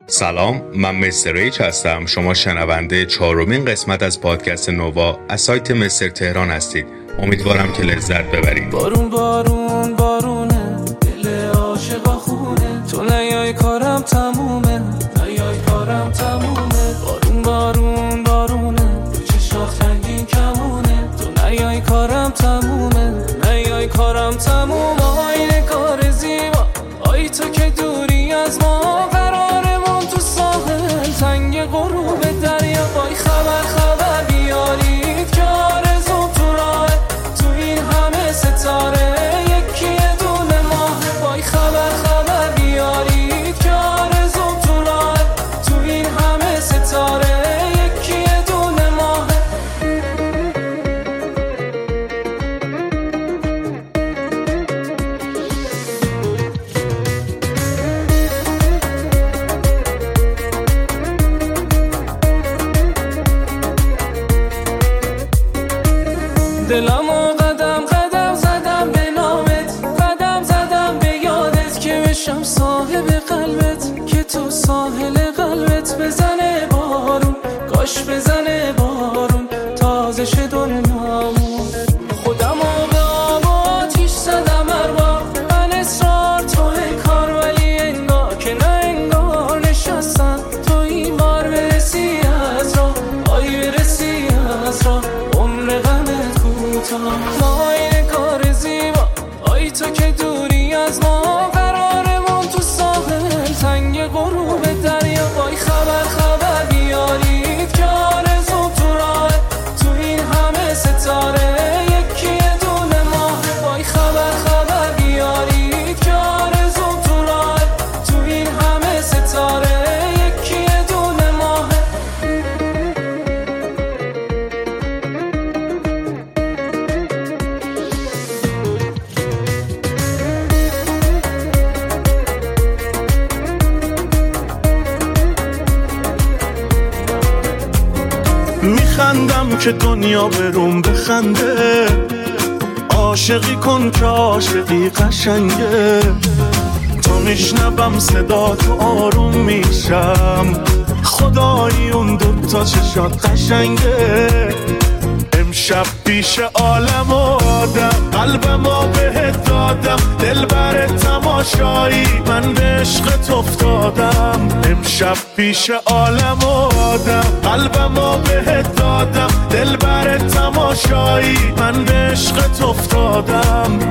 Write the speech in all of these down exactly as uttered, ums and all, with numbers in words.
سلام، من مستر ریچ هستم. شما شنونده چهارمین قسمت از پادکست نووا از سایت مستر تهران هستید. امیدوارم که لذت ببرید. بارون بارون بارونه، دل عاشقا خونه، تو نیای کارم تمومه، نیای کارم تمومه. بارون بارون بارونه، تو چشات رنگین کمونه، تو نیای کارم تمومه، نیای کارم تمومه. آینه کار زیبا، آی تو که دوری از ما، قرارمون تو ساحل تنگ غروب دریا. وای خبر خبر بیارید که آرزو تو راه، تو این همه ستاره یکی دونه ماه. وای خبر خبر بیارید که آرزو تو راه، تو این همه ستاره یکی دونه ماه. دلمو قدم قدم زدم به نامت، قدم زدم به یادت که بشم صاحب قلبت، که تو ساحل قلبت. بزنه بارون، کاش بزنه بارون، تازه شه دنیامون. خودمو به آب و آتیش زدم هر بار، من اصرار توی کار، ولی انگار که نه انگار نشستم تو این بار. برسی از راه، آی برسی از راه، عمر غمت ما این کار زیبا، آی تو که دوری از ما، قرارمون تو ساحل تنگ غروب دریا. وای خبر خبر بیارید که آرزو تو راه، تو این همه ستاره یکی دونه ماه. وای خبر خبر بیارید که آرزو تو راه، تو این همه ستاره یکی دونه ماه. میخندم که دنیا بروم بخنده، عاشقی کن که عاشقی قشنگه. تا میشنبم صدا تو آروم میشم، خدایی اون دوتا چشات قشنگه. امشب پیش عالم و آدم، قلبمو بهت دادم، دل بر تماشایی من به عشقت افتادم. امشب پیش عالم و آدم، قلبمو بهت دادم، دل بر تماشایی من به عشقت افتادم.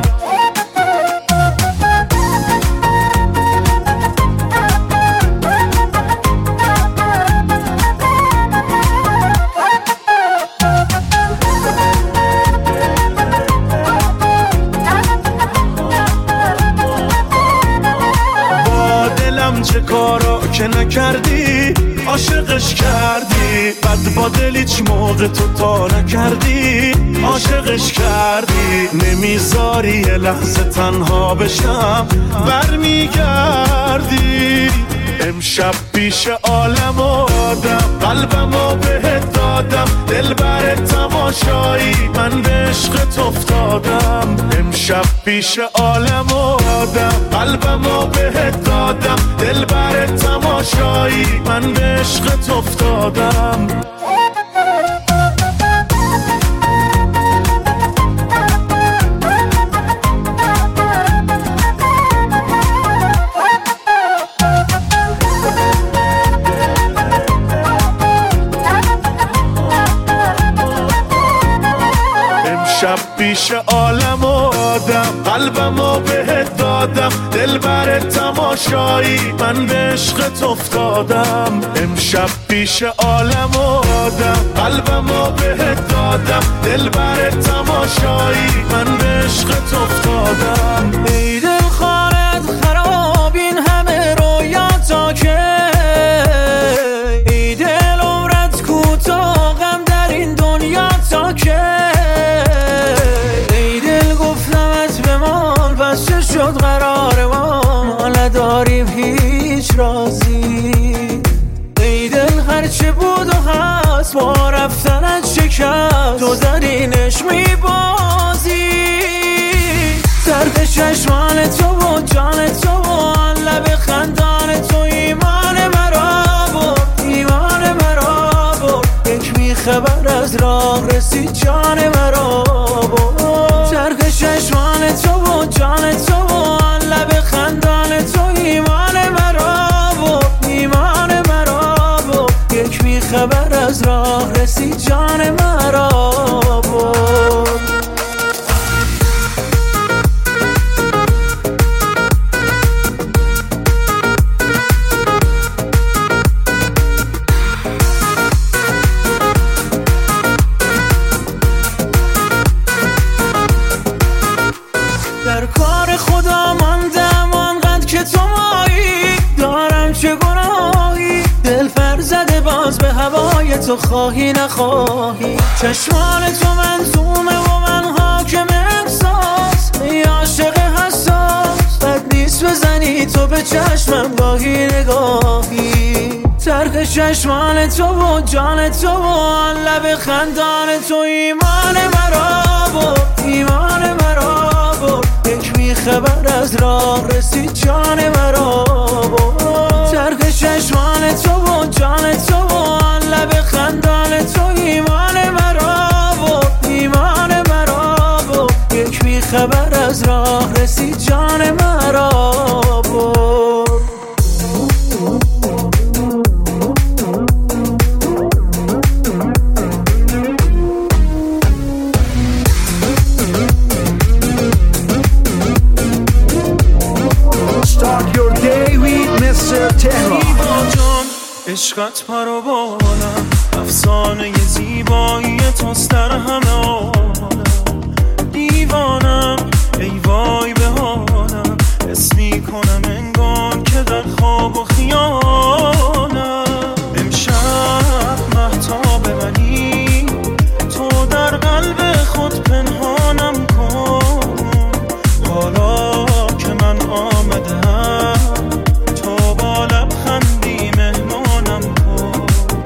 چه کارا که نکردی، عاشقش کردی، بعد با دل هیچ موقع تو تا نکردی، عاشقش کردی. نمیذاری یه لحظه تنها بشم، برمیگردی. امشب پیش عالم و آدم، قلبمو بهت دادم، دل بر تماشایی من به عشقت افتادم. امشب پیش عالم و آدم، قلبمو بهت دادم، دل بر تماشایی من به عشقت افتادم. شب پیش عالم و آدم، قلبمو بهت دادم، دل بر تماشایی من به عشقت افتادم. امشب پیش عالم و آدم، قلبمو بهت دادم، دل بر تماشایی من به عشقت افتادم. ای دل خانت خراب این همه رویاتا که، ای دل عمرت کوتاه غم در این دنیا تا که. شد قرار ما نداریم هیچ رازی، ای دل هرچه بود و هست با رفتنت شکست، تو در اینش میبازی. درد چشمان تو و جان تو و لب خندان تو ایمان مرا رسید جان مرا برد. چرخ چشمان تو و جان تو و لب خندان تو ایمان مرا برد، ایمان مرا برد. یک بی خبر از راه رسید جان مرا برد. در کار خدا ماندم آنقدر که تو مایی، دارم چه گناهی دل پر زده باز به هوای تو، خواهی نخواهی. چشمان تو منظومه و من حاکم احساس، ای عاشق حساس بد نیست بزنی تو به چشمم گاهی نگاهی. چرخ چشمان تو و جان تو و لب خندان تو ایمان مرا بود، ایمان مرا بود. یک بی خبر از راه رسید جان مرا بود. چرخ چشمان تو و جان تو و لب خندان تو ایمان مرا بود، ایمان مرا بود. یک بی خبر از راه رسید جان مرا بود. عشقت پرو بالم، افسانه زیبایی توست در همه عالم. دیوانم ای وای به حالم، حس میکنم انگار که در خواب و خیالم. امشب مهتاب منی، تو در قلب خود پنهانم کن. حالا که من آمدم تو با لبخندی مهمانم کن.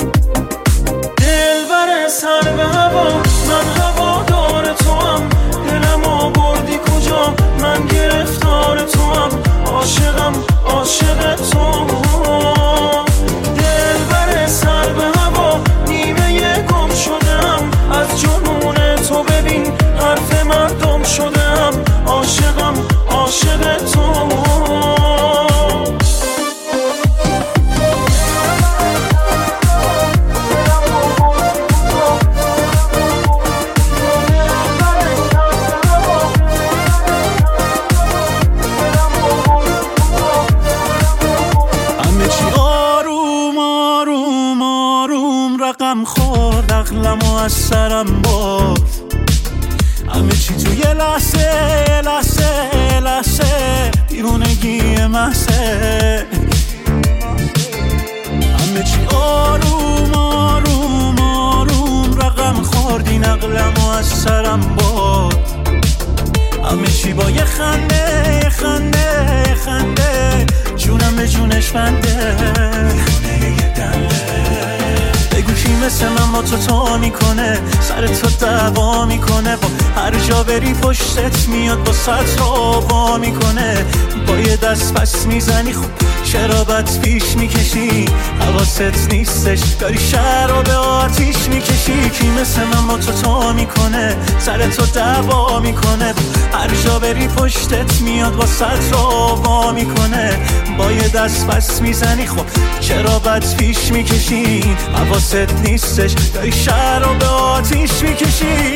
دلبر سر به هوا من هوادار توام، دلمو بردی کجا من گرفتار توام. عاشقم عاشق توام. دلبر سر به هوا نیمه گم شدم، از جنون تو ببین حرف مردم شدم. عاشقم عاشق توام. رقم خورد عقلمو از سرم برد. همه چی تو یه لحظه لحظه لحظه دیوونگی محضه. همه چی آروم آروم آروم رقم خورد، این عقلمو از سرم برد. همه چی با یه خنده یه خنده یه خنده جونم به جونش بنده. بگو کی مثل من با تو تا میکنه، سر تو دعوا میکنه. با هر جا بری پشتت میاد با سطر آوا میکنه. با یه دست پس میزنی خب چرا بد پیش میکشی؟ حواست نیستش داری شهر رو به آتیش میکشی. کی مثل من با تو تا میکنه، سر تو دعوا میکنه. هر جا بری پشتت میاد با سطر آوا میکنه. با یه دست پس میزنی خب چرا بد پیش میکشی؟ حواست نیستش داری شهر رو به آتیش میکشی.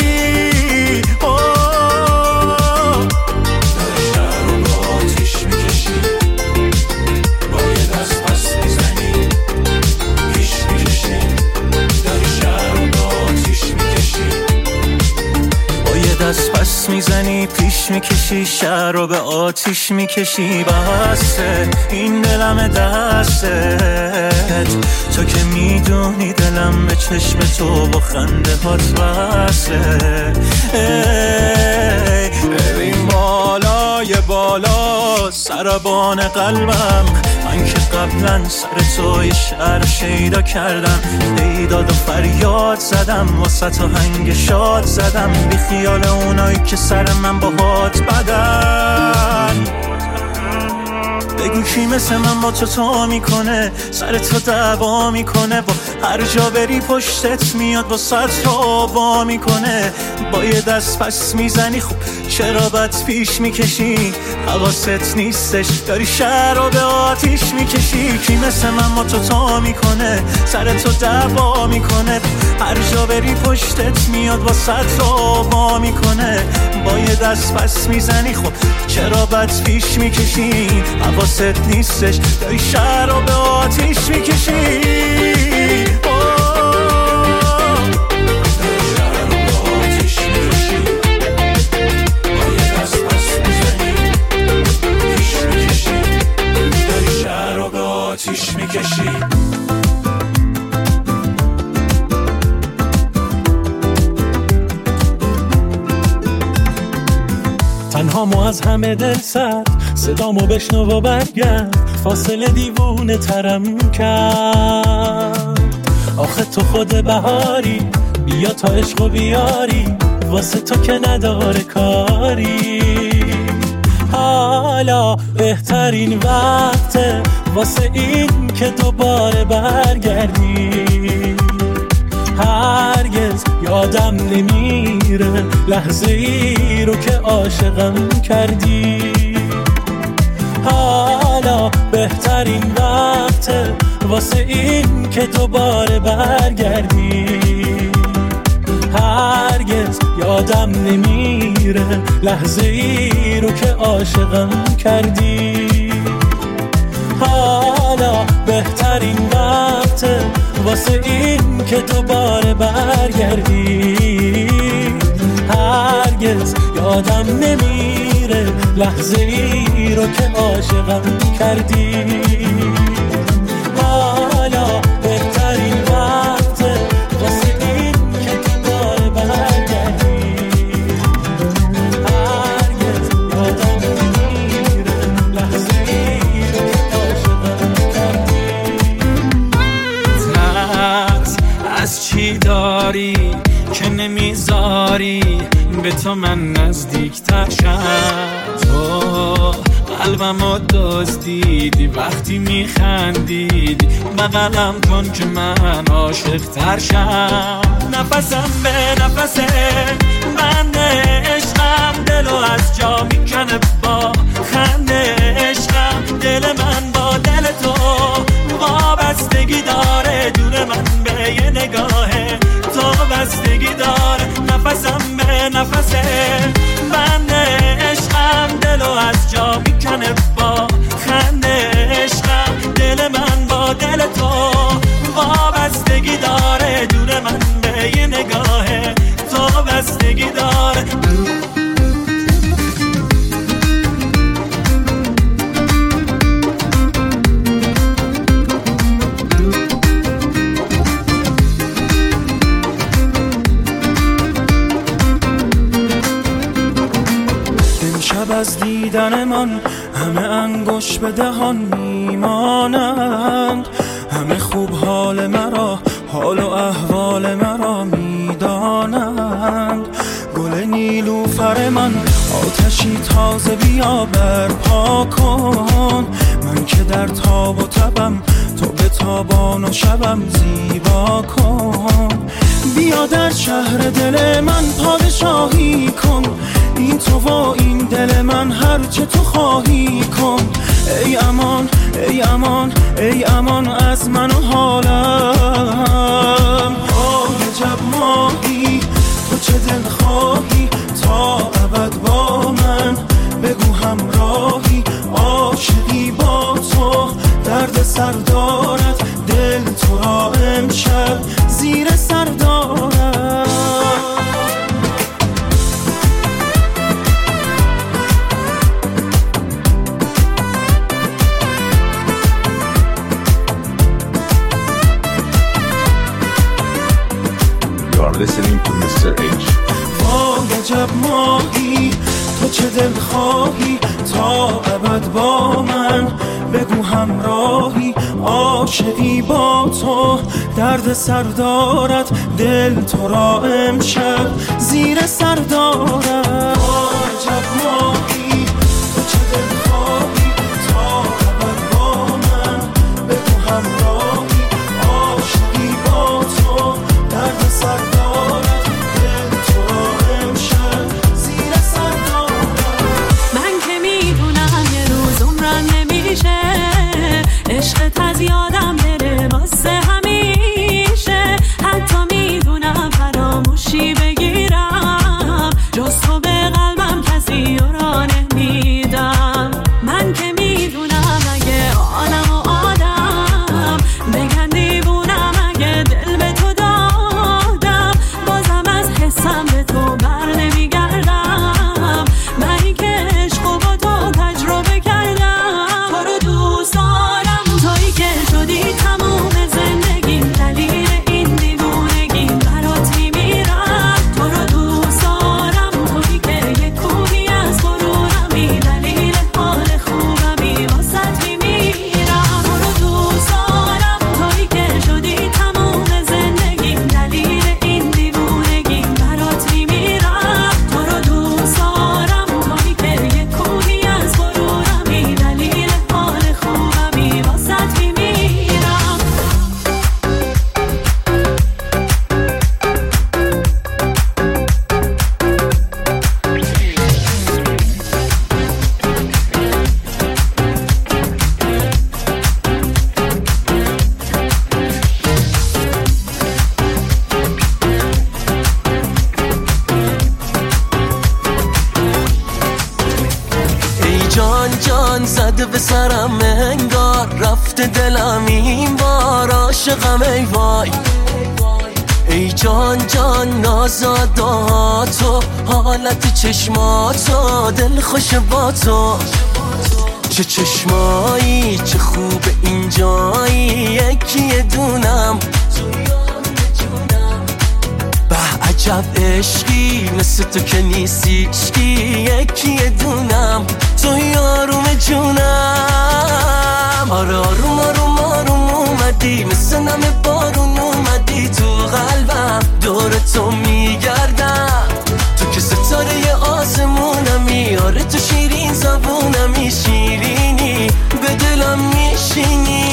دست پس میزنی پیش میکشی، شهر رو به آتیش میکشی. بسه این دلم دستت، تو که میدونی دلم به چشم تو با خنده هات بسه. ببین بالای بالا سربان قلبم، من که قبلا سر تو یه شعر شیدا کردم. بیداد و فریاد زدم واسه تو هنگ شاد زدم. بی خیال اونایی که سر من با هات بدن. بگو کی مثل من با تو تا میکنه، سر تو دعوا میکنه، با هر جا بری پشتت میاد با صد تا با میکنه. با یه دست پس میزنی خب چرا بد پیش میکشی، حواست نیستش داری شهر رو به آتیش میکشی. کی مثل من با تو تا میکنه، سر تو دعوا میکنه، هر جا بری پشتت میاد با صد تا با میکنه. با یه دست پس میزنی خب چرا بد پیش میکشی، حواست نیستش داری شهر رو به آتیش میکشی. تنهامو از همه دل سرد، صدامو بشنو و برگرد، فاصله دیوونه ترم کرد. آخه تو خود بهاری، بیا تا عشقو بیاری، واسه تو که نداره کاری. حالا بهترین وقته واسه این که دوباره برگردی. هرگز یادم نمیره لحظه ای رو که عاشقم کردی. حالا بهترین وقته واسه این که دوباره برگردی. هرگز یادم نمیره لحظه ای رو که عاشقم کردی. حالا بهترین وقته واسه این که دوباره برگردی. هرگز یادم نمیره لحظه ای رو که عاشقم کردی. حالا بهترین وقته واسه این که دوباره برگردی. هرگز یادم نمیره لحظه ای رو که عاشقم کردی. ترس از چی داری که نمیذاری به تو من نزدیک‌تر شم؟ تو قلبمو دزدیدی وقتی میخندیدی، بغلم کن که من عاشق‌تر شم. نفسم به نفسه بند عشقم، دلو از جا میکنه با خنده عشقم. دل من با دل تو وابستگی داره، جون من به یه نگاهه تو بستگی داره. نفسم به نفسه بند عشقم، دلو از جا میکنه با خنده عشقم. دل من با دل تو وابستگی داره، جون من به یه نگاهه تو بستگی داره. از دیدن من همه انگوش به دهان میمانند، همه خوب حال مرا حال و احوال مرا میدانند. گل نیلوفر من آتشی تازه بیا برپا کن، من که در تاب و تبم تو به تابان و شبم زیبا کن. بیا در شهر دل من پادشاهی کن، این تو و این دل من هر چه تو خواهی کن. ای امان ای امان ای امان از من و حالم. عجب ماهی تو چه دل خواهی تا ابد با من، بگو همراهی عاشقی با تو. درد سر دارد دل تو را امشب زیر سر دارد. Listening to میستر H. وای عجب ماهی تو چه دل خواهی تا ابد با من، بگو همراهی عاشقی با تو. درد سر دارد دل تو را امشب زیر سر دارد. وای عجب ماهی تو چه دل خواهی تا ابد عاشقم ای وای ای جان جان نازادا تو حالت چشماتو دل خوش با تو چه چشمایی چه خوب اینجایی یکی دونم به عجب عشقی مثل تو که نیستیشکی یکی دونم تو یاروم جونم آره آروم آروم آروم اومدی مثل نم بارون اومدی تو قلبم دور تو میگردم تو که ستاره آسمونمی آره تو شیرین زبونمی شیرینی به دلم میشینی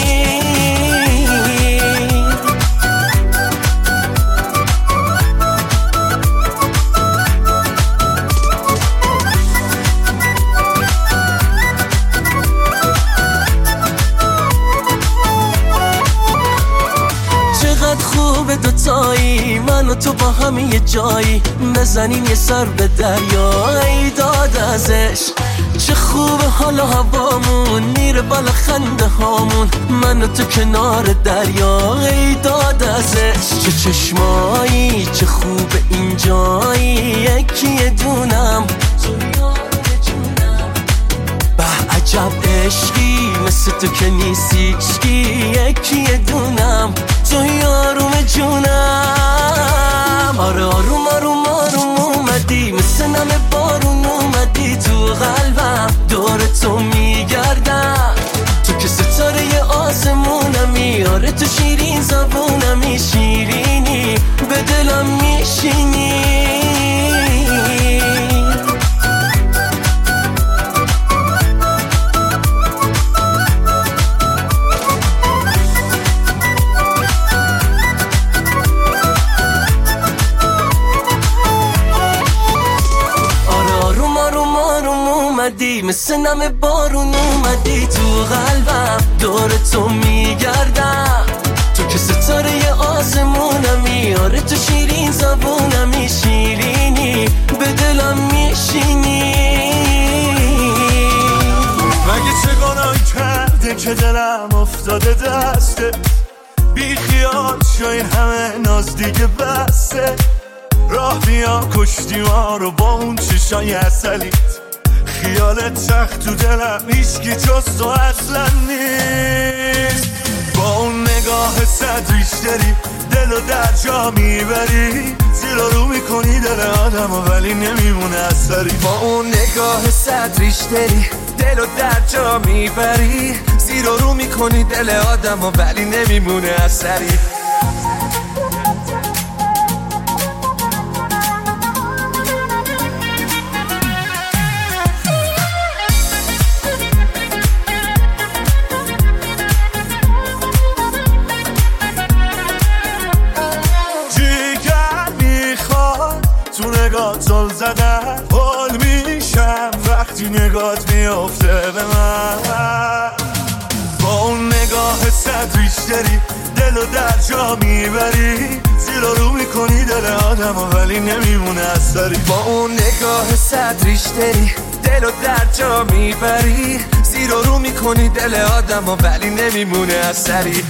خوب دوتایی من و تو با هم یه جایی بزنیم یه سر به دریا ای داد ازش چه خوب حالا هوامون میره بالا خنده هامون من و تو کنار دریا ای داد ازش چه چشمایی چه خوب اینجایی یکی دونم به عجب عشقی مثل تو که نیستیشکی یکی دونم تو یاروم جونم آره آروم آروم آروم اومدی مثل نم بارون اومدی تو قلبم دور تو میگردم تو که ستاره آسمونمی آره تو شیرین زبونمی شیرینی به دلم میشینی مثل نم بارون اومدی تو قلبم دور تو میگردم تو که ستاره آسمونمی آره تو شیرین زبونمی شیرینی به دلم میشینی مگه چه گناهی کرده که دلم افتاده دسته بی خیال شای همه ناز دیگه بسته راه بیا کشتی ما رو با اون چشای عسلیت خیالت تخت تو دلم هیچکی جز تو اصلا نیست با اون نگاه صد ریش داری دلو در جا میبری زیر رو میکنی دل آدم ولی نمیمونه اثری با اون نگاه صد ریش داری دلو در جا میبری زیر رو میکنی دل آدم ولی نمیمونه اثری زل زدن حال میشم وقتی نگات میافته به من با اون نگاه صد ریش داری دلو در جا میبری زیر رو میکنی دل آدم ولی نمیمونه اثری با اون نگاه صد ریش داری دلو در جا میبری زیر رو میکنی دل آدم ولی نمیمونه اثری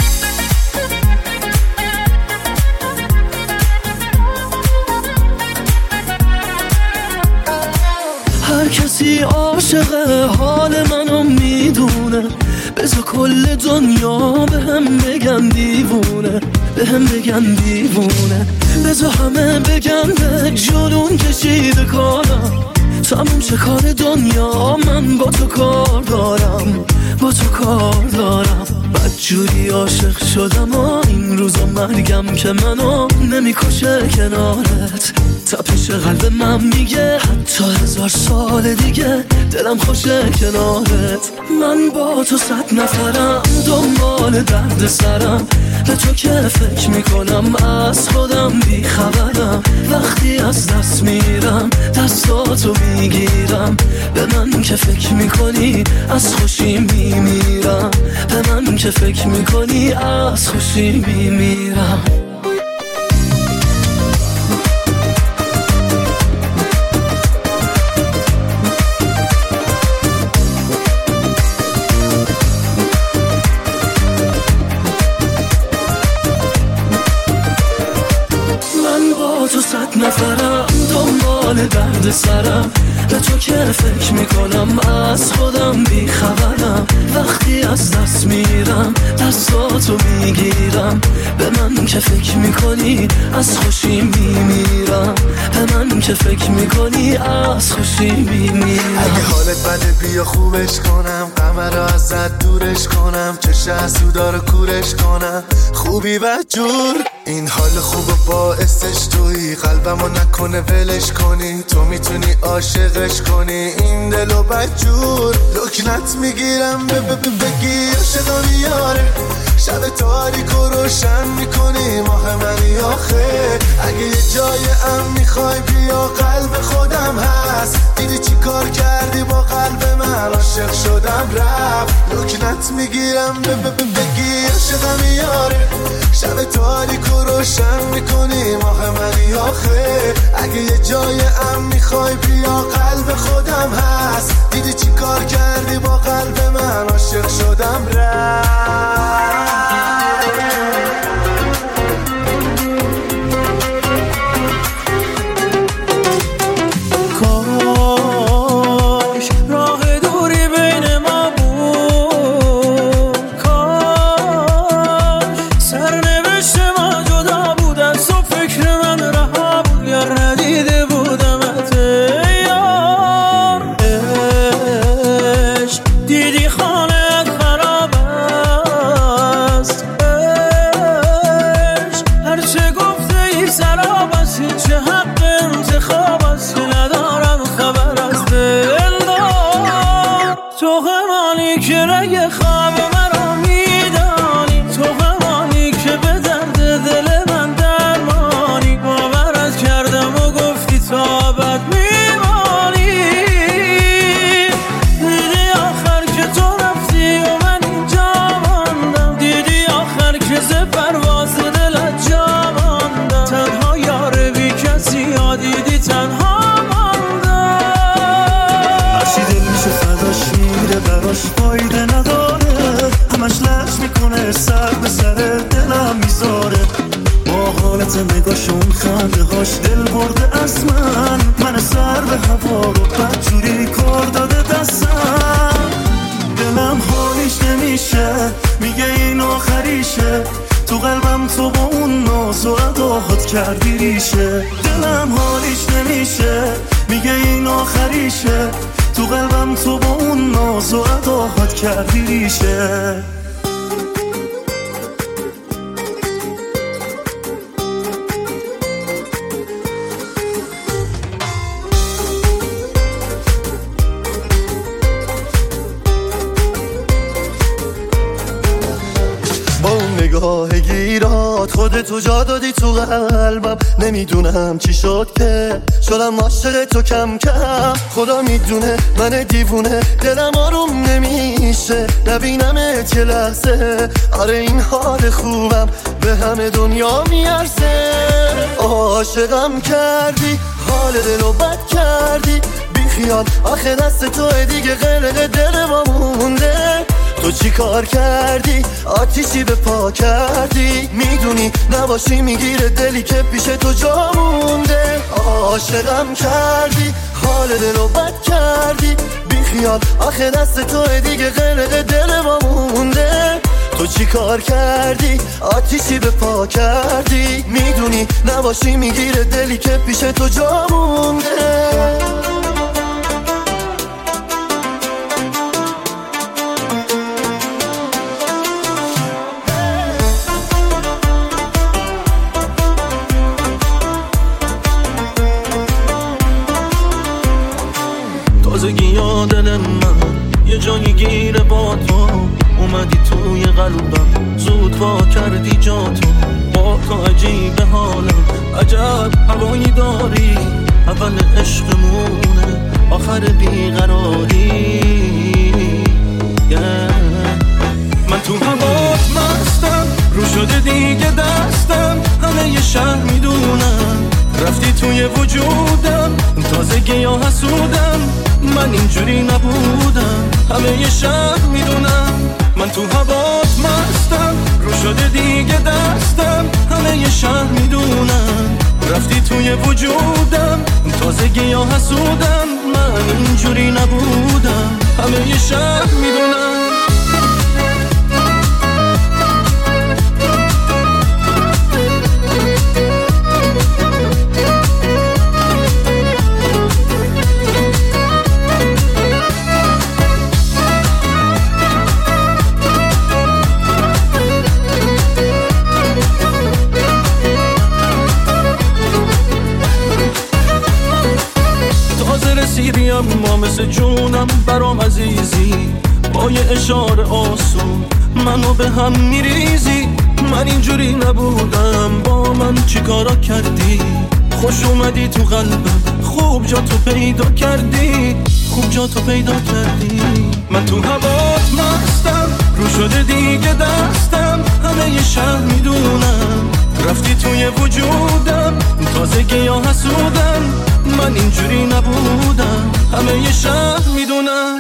هر کسی عاشق حال منو میدونه بذار کل دنیا به هم بگن دیوونه به هم بگن دیوونه بذار همه بگن به جنون کشیده کارم تموم چه کار دنیا من با تو کار دارم با تو کار دارم بدجوری عاشق شدم و این روزا مرگم که منو نمیکشه کنارت تپش قلب من میگه حتی هزار سال دیگه دلم خوشه کنارت من با تو صد نفرم دنبال درد سرم به تو که فکر میکنم از خودم بیخبرم وقتی از دست میرم دستاتو میگیرم به من که فکر میکنی از خوشی میمیرم به من که فکر میکنی از خوشی میمیرم درد سرم، به تو که فکر میکنم از خودم بیخبرم. وقتی از دست میرم دستاتو میگیرم، به من که فکر میکنی از خوشی میمیرم، به من که فکر میکنی از خوشی میمیرم. اگه حالت بده بیا خوبش کنم، غمه رو ازت دورش کنم، چه حسودا رو کورش کنم. خوبی و جور این حال خوب باعثش تویی، قلبمو نکنه ولش کنی، تو میتونی عاشقش کنی این دلو بدجور. لکنت میگیرم بگی عاشقم یاره، شب تاریک و روشن میکنی ماه منی آخه. اگه یه جای ام میخوای بیا قلب خودم هست، دیدی چی کار کردی با قلب من، عاشق شدم رفت. لکنت میگیرم بگی عاشقم یاره، شب تاریک و روشن میکنی ماه منی آخه. اگه یه جای ام میخوای بیا قلب خودم هست، دیدی چی کار کردی با قلب من، عاشق شدم رفت. نگاشون خنده هاش دل برده از من، من سر به هوا رو بدجوری کار داده دستم. دلم حالیش نمیشه میگه این آخریشه، تو قلبم تو با اون ناز و عداهات کردی ریشه. دلم حالیش نمیشه میگه این آخریشه، تو قلبم تو با اون ناز و عداهات کردی ریشه. نگاه گیرات خودتو جا دادی تو قلبم، نمیدونم چی شد که شدم عاشق تو کم کم. خدا میدونه من دیوونه دلم آروم نمیشه، نبینمت یه لحظه. آره این حال خوبم به همه دنیا میارزه. عاشقم کردی حال دلو بد کردی، بی خیال آخه دست تو دیگه غرق دل ما مونده. تو چی کار کردی آتیشی به پا کردی، میدونی نباشی میگیره دلی که پیش تو جا مونده. عاشقم کردی حال دلو بد کردی، بی خیال آخه دست تو دیگه غرق دل ما مونده. تو چی کار کردی آتیشی به پا کردی، میدونی نباشی میگیره دلی که پیش تو جا مونده. تازگی دل من یه جایی گیره با تو، اومدی توی قلبم زود وا کردی جا تو. با تو عجیب حالم عجب هوایی داری، اول عشقمونه آخر بیقراری. yeah. من تو هوات مستم رو شده دیگه دستم، همه یه شهر میدونم رفتی توی وجودم. تازگی ها حسودم من اینجوری نبودم، همه یه شهر میدونم. من تو هوات مستم رو شده دیگه دستم، همه یه شهر میدونم رفتی توی وجودم. تازگی تازه گیا حسودن، من اینجوری نبودم، همه یه شهر میدونم. ما مثل جونم برام عزیزی، با یه اشاره آسون منو به هم میریزی. من اینجوری نبودم، با من چی کارا کردی؟ خوش اومدی تو قلبم، خوب جا تو پیدا کردی، خوب جا تو پیدا کردی. من تو هوات مستم، رو شده دیگه دستم، همه یه شهر میدونم رفتی توی وجودم، تازگی یا حسودم، من اینجوری نبودم، همه یه شهر میدونم.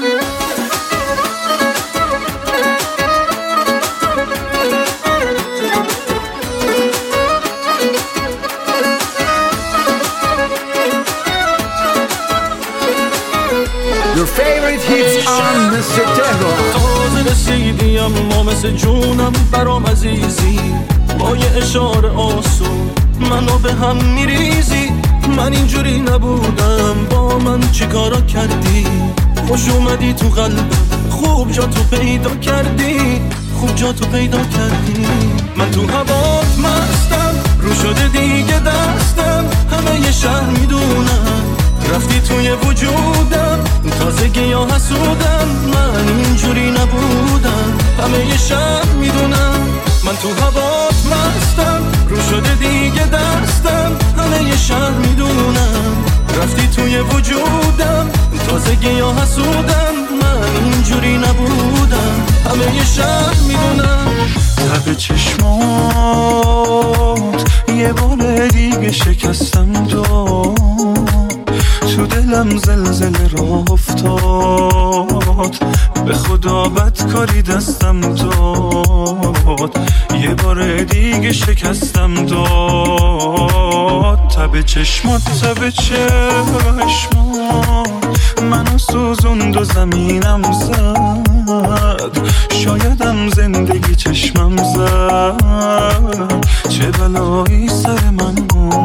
Your favorite hits on mister Tehran. تازه رسیدی اما مثل جونم برام عزیزی، با یه اشاره آسون منو به هم میریزی. من اینجوری نبودم، با من چی کارا کردی؟ خوش اومدی تو قلبم، خوب جا تو پیدا کردی، خوب جا تو پیدا کردی. من تو هوات مستم، رو شده دیگه دستم، همه یه شهر میدونم رفتی توی وجودم، تازگی یا حسودم، من اینجوری نبودم، همه یه شهر میدونم. من تو هوات مستم، رو شده دیگه دستم، همه یه شهر میدونم رفتی توی وجودم، تازگی یا حسودم، من اینجوری نبودم، همه یه شهر میدونم. تب چشمات یه بار دیگه شکستم تو، تو دلم زلزله را افتاد، به خدا بدکاری دستم داد، یه بار دیگه شکستم داد. تب چشمات تب چشمات منو سوزوند و زمینم زد، شایدم زندگی چشمم زد، چه بلایی سر من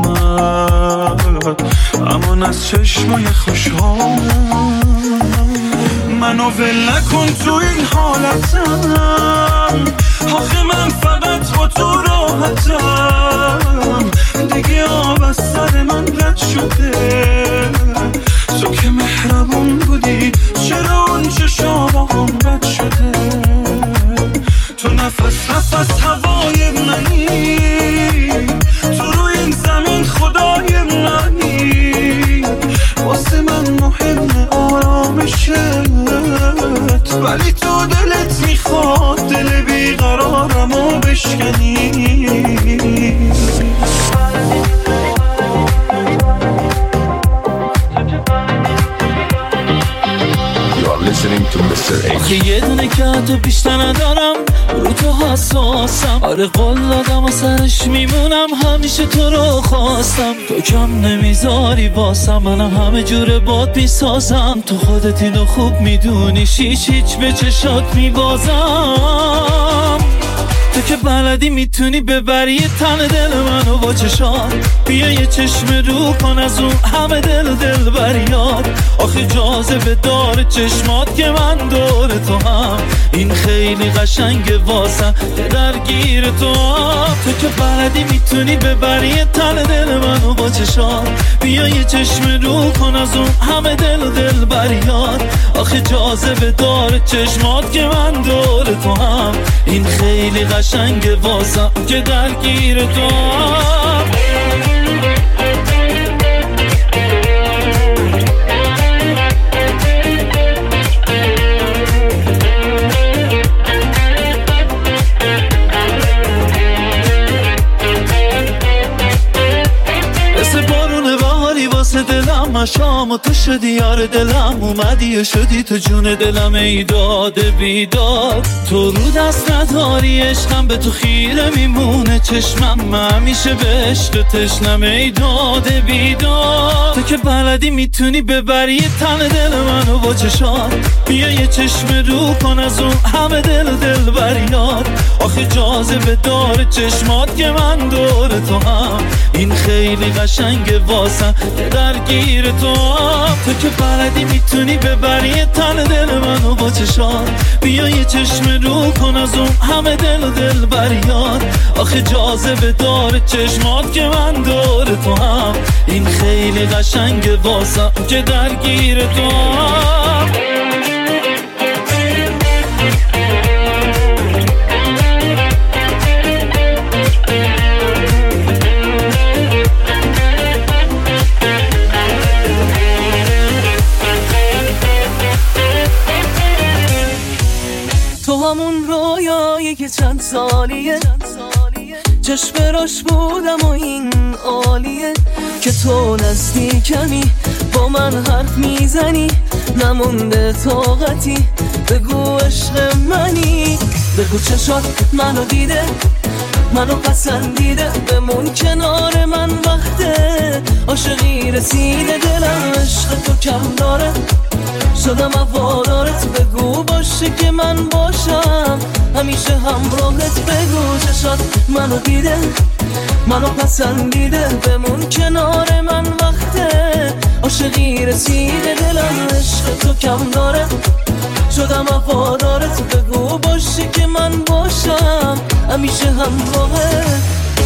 اومد، امان از چشمای خوشحالم. منو ول نکن تو این حالتم، آخه من فقط با تو راحتم، دیگه آب از سر من رد شده، تو که مهربون بودی چرا اون چشام هم رد شده. تو نفس نفس هوای منی، تو روی این زمین خدای منی، واسه من مهم آرامشت، ولی تو دلت میخواد دل بیقرارمو بشکنی. آخه یه دونه که تو بیشتر ندارم، رو تو حساسم، آره قول دادم و سرش میمونم، همیشه تو رو خواستم، تو کم نمیذاری باسم، منم همه جوره باد بیسازم، تو خودت اینو خوب میدونی، شیش هیچ به چشات میبازم، تو که بلدی میتونی ببری تن دل منو با چشات، بیا یه چشم رو کن از اون همه دل دل بریاد، آخه جاذبه داره چشمات که من دور تو هم، این خیلی قشنگه واسم که درگیر تو هم، تو که بلدی میتونی ببری تن دل منو با چشات، بیا یه چشم رو کن از اون همه دل دل بریاد، آخه جاذبه داره چشمات که من دور تو هم، این خیلی قشنگه واسم که درگیر تو هم. مشام و تو شدی یار دلم، اومدی و شدی تو جون دلم، ای داد بیداد. تو رو دست نداری عشقم به تو خیره میمونه چشمم، همیشه به عشق تشنم، ای داد بیداد. تو که بلدی میتونی ببری تن دل منو با چشات، بیا یه چشم رو کن از اون همه دل دل بریاد. آخه جاذبه داره چشمات که من دور تو هم، این خیلی قشنگه واسم که درگیر تو هم. تو که بلدی میتونی ببری تن دل منو با چشات، بیا یه چشم رو کن از اون همه دل دل بریاد. آخه جاذبه داره چشمات که من دور تو هم، این خیلی قشنگه واسم که درگیر تو هم. تو همون رویایی که چند سالیه چشم راش بودم و این عالیه، که تو نزدیکمی با من حرف میزنی، نمونده طاقتی بگو عشق منی. بگو چشات منو دیده منو پسندیده، بمون کنار من وقته عاشقی رسیده، دلم عشق تو کم داره شدم هوادارت. بگو باشه که من باشم همیشه همراهت، بگو چشات منو دیده منو پسندیده، بمون کنار من وقته عاشقی رسیده، دلم عشق تو کم داره شدم هوادارت. بگو باشه که من باشم همیشه همراهت.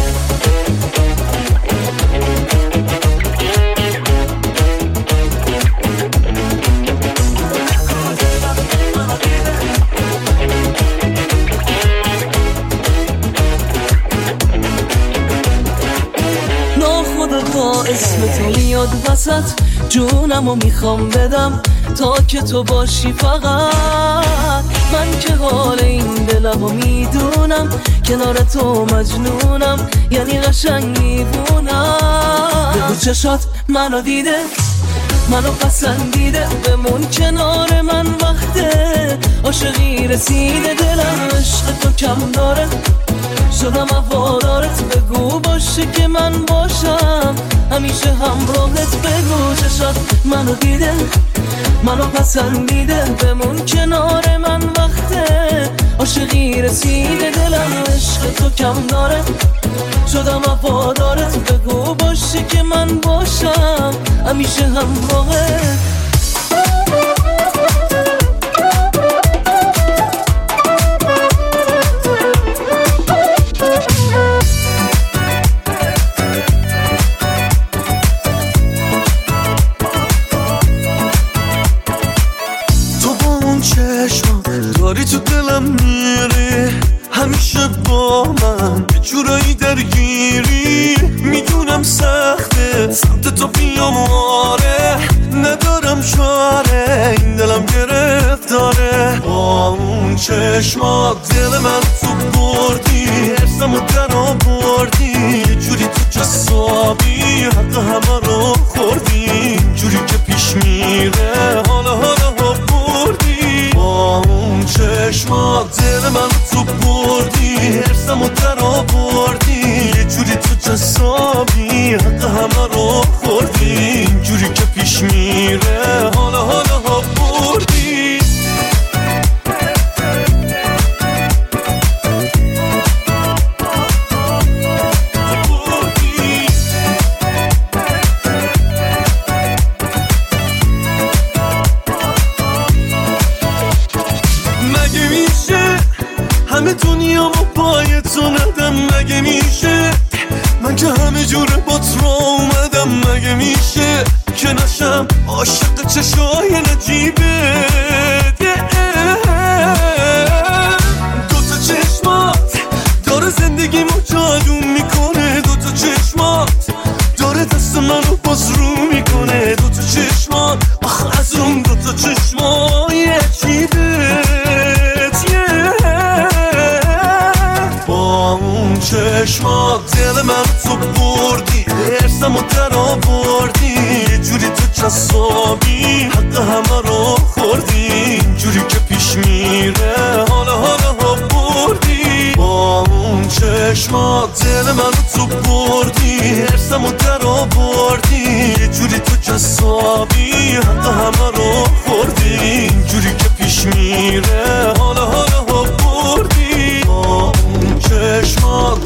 با اسم تو میاد وسط، جونمو میخوام بدم تا که تو باشی فقط. من که حال این دلمو میدونم، کنار تو مجنونم یعنی قشنگ میبونم. بگو چشات منو دیده منو پسندیده، بمون کنار من وقته عاشقی رسیده، دلم عشق تو کم داره شدم هوادارت. بگو باشه که من باشم همیشه همراهت، بگو چشات منو دیده منو پسندیده، بمون کنار من وقته عاشقی رسیده، دلم عشق تو کم داره شدم هوادارت. بگو باشه که من باشم همیشه همراهت. داری تو دلم میری همیشه با من یه جورایی درگیری، میدونم سخته سمت تو بیام آره، ندارم چاره این دلم گرفتاره. با اون چشمات دل من تو بردی، حرسمو در آوردی، یه جوری تو جسابی حتی همه رو خوردی، جوری که پیش میره حالا حالا بردی. با اون چشمات دل من تو بردی، حرسمو در آوردی، یه جوری تو جسابی حتی همه رو خوردی، جوری که پیش میره حالا حالا بردی. همه دنیا با پای تو ندم، مگه میشه من که همه جوره با تو اومدم، مگه میشه که نشم عاشق چشای نجیبت. دوتا چشمات داره زندگیمو جادو میکنه، دوتا چشمات داره دست منو باز رو میکنه، دوتا چشمات آخ از اون دوتا چشمای عجیبت. با اون چشمات دل من تو بردی، ارسم و در آوردی، یه جوری تو جذابی حق همه رو خوردی، جوری که پیش میره حالا حالا ها بردی. با اون چشمات دل من تو بردی، ارسم و در آوردی، یه جوری تو جذابی حق همه رو خوردی، جوری که پیش میره حالا حالا ها بردی. با اون چشمات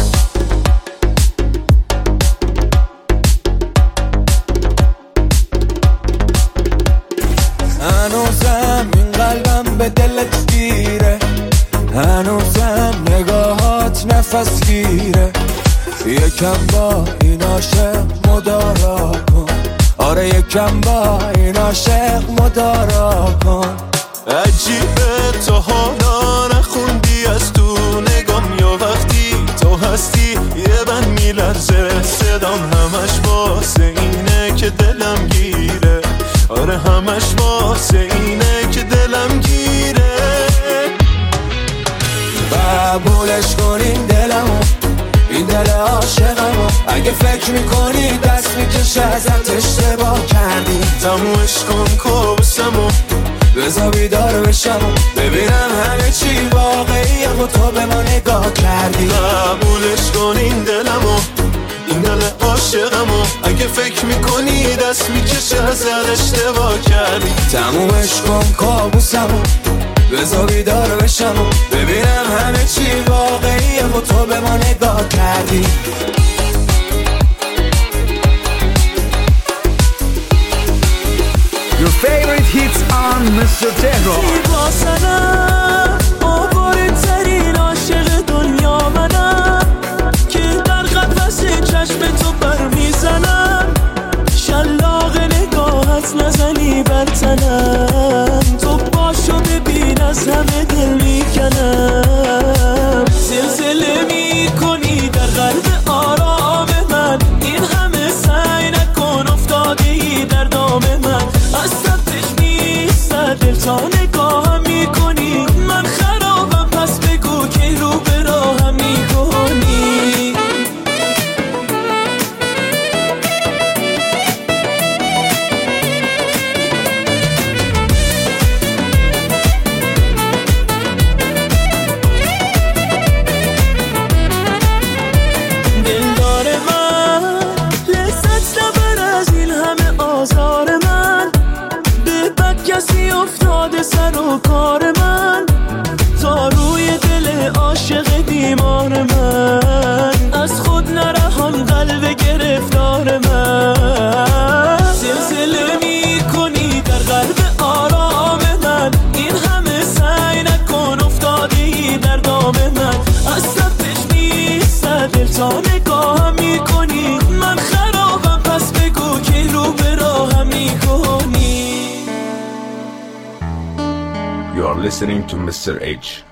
هنوزم این قلبم به دلت گیره، هنوزم نگاهات نفس گیره، یکم با این عاشق مدارا کن، آره یکم با این عاشق مدارا کن. عجیبه تو حالا نخوندی از تو نگام، یا وقتی تو هستی یه بند میلرزه صدام، همش واسه اینه که دلم گیره، آره همش واسه اینه که دلم گیره. قبولش کن این دلمو، این دل عاشقمو، اگه فکر میکنی دست میکشه ازت اشتباه کردی، تمومش کن کابوسمو، بذار بیدار بشم ببینم همه چی واقعیه و تو به ما نگاه کردی. قبولش کن این دلمو، این دل عاشقمو، اگه فکر میکنی دست میکشه ازت اشتباه کردی، تمومش کن کابوسمو، بذار بیدار بشم ببینم همه چی واقعیه و تو به ما نگاه کردی. Your favorite hits on mister Tehran. زیبا سنم آواره ترین عاشق دنیا منم، که در قفس چشم تو بر میزنم، شلاق نگاهت نزنی بر تنم، تو باشو ببین از همه دل میکنم، زلزله میکنی در قلب آرام من، این همه سعی نکن افتادی در دام من، از سبتش نیست دل تا نگاهم میکنی، من خرابم پس بگو که رو به راهم میکنی. دلدار من لذت نبر از این همه آزار من، به بد کسی افتاده سر و کار من، تا روی دل عاشق بیمار من، از خود نرهان قلب گرفتار من، زلزله میکنی در قلب آرام من، این همه سعی نکن افتادی در دام من، از سبتش نیست دل تا نگاهم میکنی، من خرابم پس بگو که رو به راهم میکنی. You are listening to mister H.